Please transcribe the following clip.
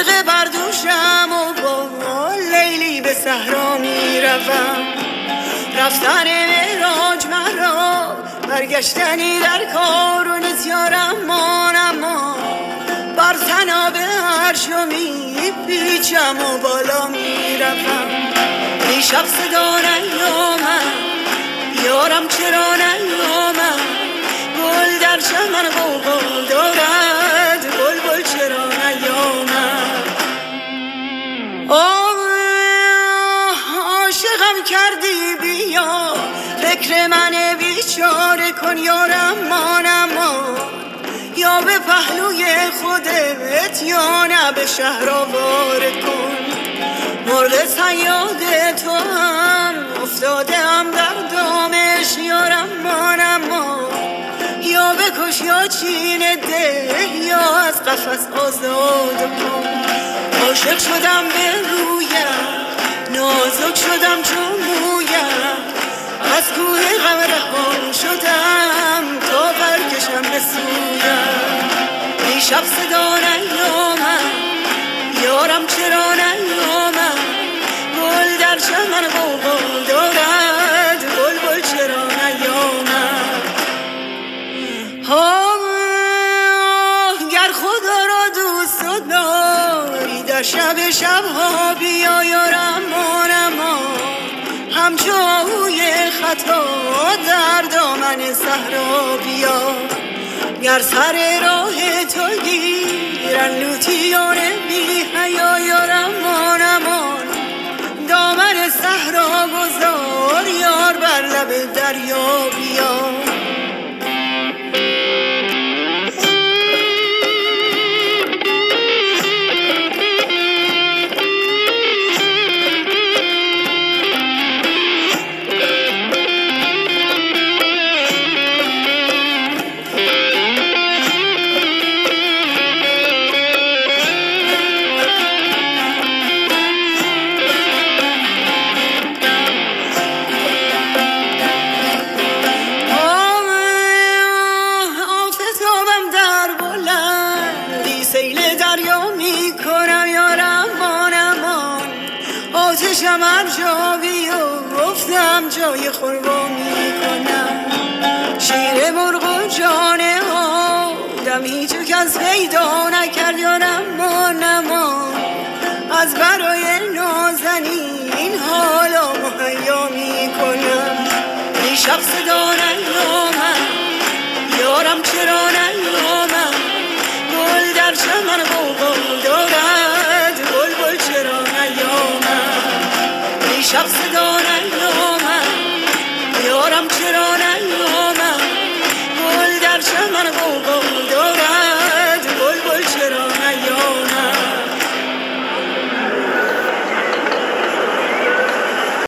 غرق بردوشم و با لیلی به صحرا می روم. رفتن معراج مرا برگشتنی در کار و نسیارم اما بر تناب عرش و می پیچم و بالا می روم. ای شب صدا نیامد یارم چرا نیامد، گل در چمن غوغا دارد بلبل چرا نیامد. عاشقم کردی بیا فکر من بیچاره کن یارم اما یا به پهلوی خودت یا نه به شهر آوار کن. مرغ صیاد تو هم افتادم در دامش یارم اما یا بکش یا چین ده یا از قفس آزاد کن. عاشق شدم به رویم نازک شدم چون مویم، از کوه غم رها شدم تا برکشم به سویم. ای شب صدا نیامد یارم چرا نیامد، گل در چمن غوغا دارد بلبل چرا نیامد. گر خدا را دوست داری در شبها بیا یارم اما همچو آهوی خطا در دامن صحرا بیا. گر سر راه تو گیرن لوتیان بی حیا یارم امان دامن صحرا گذار یار بر لب دریا بیا. آتشم هر جا بیفتم جای خوربا میکنم. شیر مرغ و جان آدم هیچ کس پیدا نکرد یارم اما از برای نازنین حالا مهیا میکنم. ای شب صدا نیامد یارم چرا